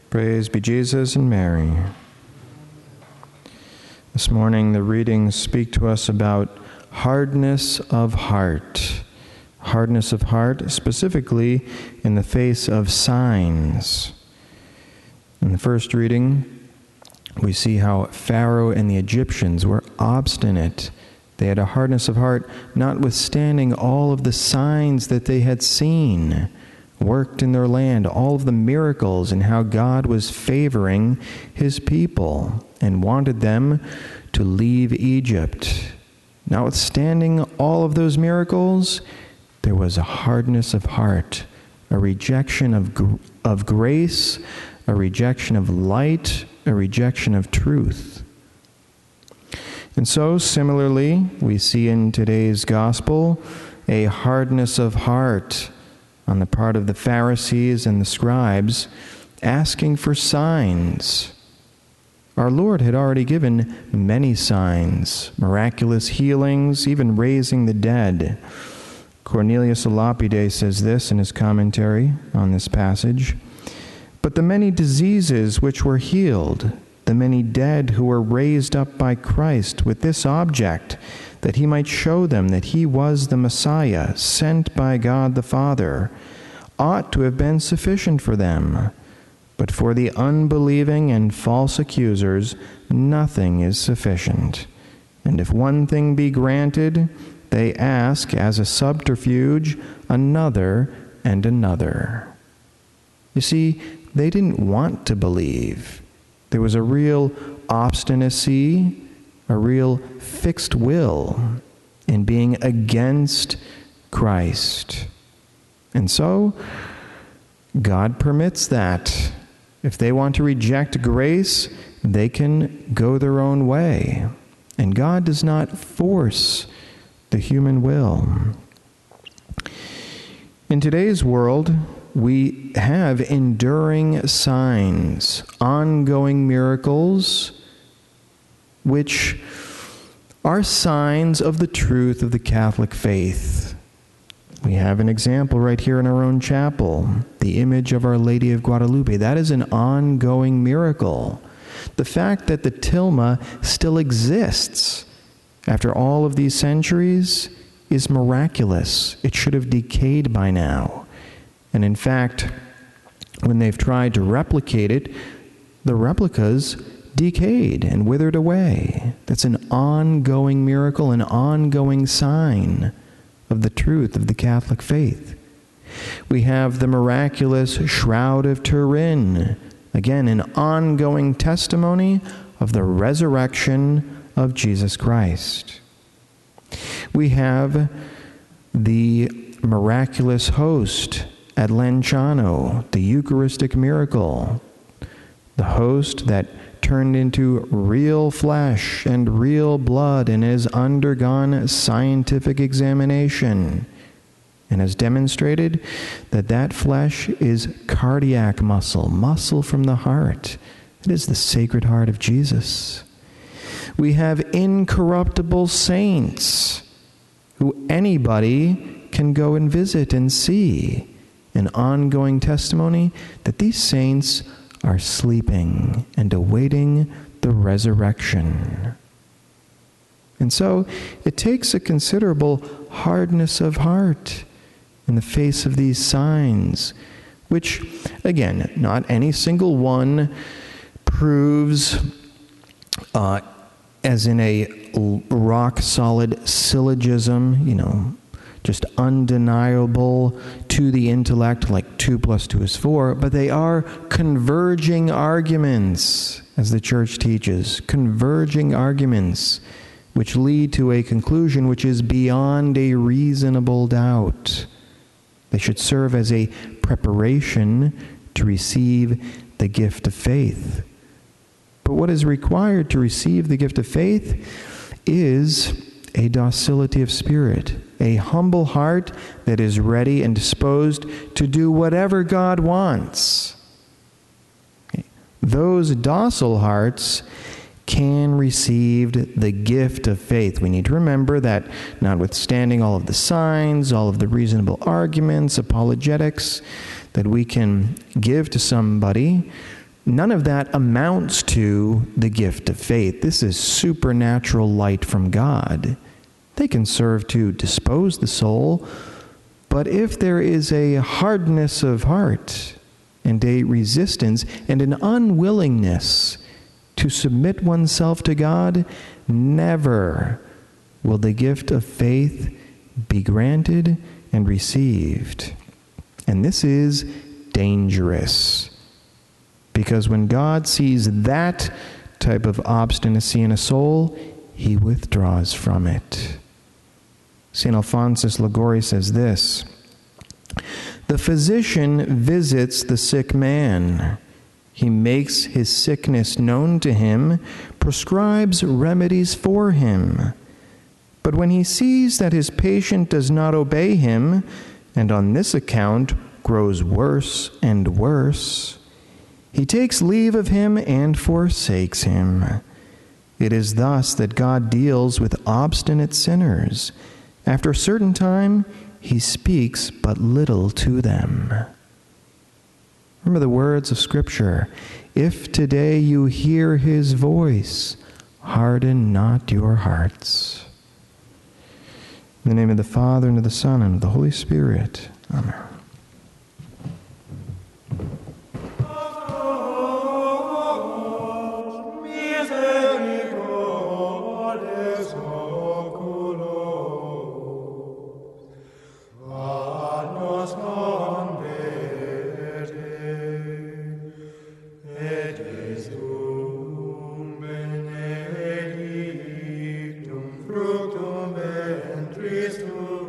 Praise be Jesus and Mary. This morning the readings speak to us about hardness of heart. Hardness of heart, specifically in the face of signs. In the first reading, we see how Pharaoh and the Egyptians were obstinate. They had a hardness of heart, notwithstanding all of the signs that they had seen worked in their land, all of the miracles, and how God was favoring his people and wanted them to leave Egypt. Notwithstanding all of those miracles, there was a hardness of heart, a rejection of grace, a rejection of light, a rejection of truth. And so, similarly, we see in today's gospel a hardness of heart on the part of the Pharisees and the scribes, asking for signs. Our Lord had already given many signs, miraculous healings, even raising the dead. Cornelius a Lapide says this in his commentary on this passage. But the many diseases which were healed, the many dead who were raised up by Christ with this object, that he might show them that he was the Messiah, sent by God the Father, ought to have been sufficient for them. But for the unbelieving and false accusers, nothing is sufficient. And if one thing be granted, they ask, as a subterfuge, another and another. You see, they didn't want to believe. There was a real obstinacy, a real fixed will in being against Christ. And so, God permits that. If they want to reject grace, they can go their own way. And God does not force the human will. In today's world, we have enduring signs, ongoing miracles, which are signs of the truth of the Catholic faith. We have an example right here in our own chapel, the image of Our Lady of Guadalupe. That is an ongoing miracle. The fact that the tilma still exists after all of these centuries is miraculous. It should have decayed by now. And in fact, when they've tried to replicate it, the replicas decayed and withered away. That's an ongoing miracle, an ongoing sign of the truth of the Catholic faith. We have the miraculous Shroud of Turin, again, an ongoing testimony of the resurrection of Jesus Christ. We have the miraculous host at Lanciano, the Eucharistic miracle, the host that turned into real flesh and real blood and has undergone scientific examination and has demonstrated that that flesh is cardiac muscle from the heart. It is the Sacred Heart of Jesus. We have incorruptible saints who anybody can go and visit and see, an ongoing testimony that these saints are sleeping and awaiting the resurrection. And so it takes a considerable hardness of heart in the face of these signs, which, again, not any single one proves as in a rock-solid syllogism, just undeniable to the intellect, like 2 + 2 is 4, but they are converging arguments, as the Church teaches, converging arguments which lead to a conclusion which is beyond a reasonable doubt. They should serve as a preparation to receive the gift of faith. But what is required to receive the gift of faith is a docility of spirit, a humble heart that is ready and disposed to do whatever God wants. Those docile hearts can receive the gift of faith. We need to remember that notwithstanding all of the signs, all of the reasonable arguments, apologetics that we can give to somebody, none of that amounts to the gift of faith. This is supernatural light from God. They can serve to dispose the soul, but if there is a hardness of heart and a resistance and an unwillingness to submit oneself to God, never will the gift of faith be granted and received. And this is dangerous, because when God sees that type of obstinacy in a soul, he withdraws from it. St. Alphonsus Liguori says this: "The physician visits the sick man. He makes his sickness known to him, prescribes remedies for him. But when he sees that his patient does not obey him, and on this account grows worse and worse, he takes leave of him and forsakes him. It is thus that God deals with obstinate sinners. After a certain time, he speaks but little to them." Remember the words of Scripture: "If today you hear his voice, harden not your hearts." In the name of the Father, and of the Son, and of the Holy Spirit. Amen. Fructum ventris tuum,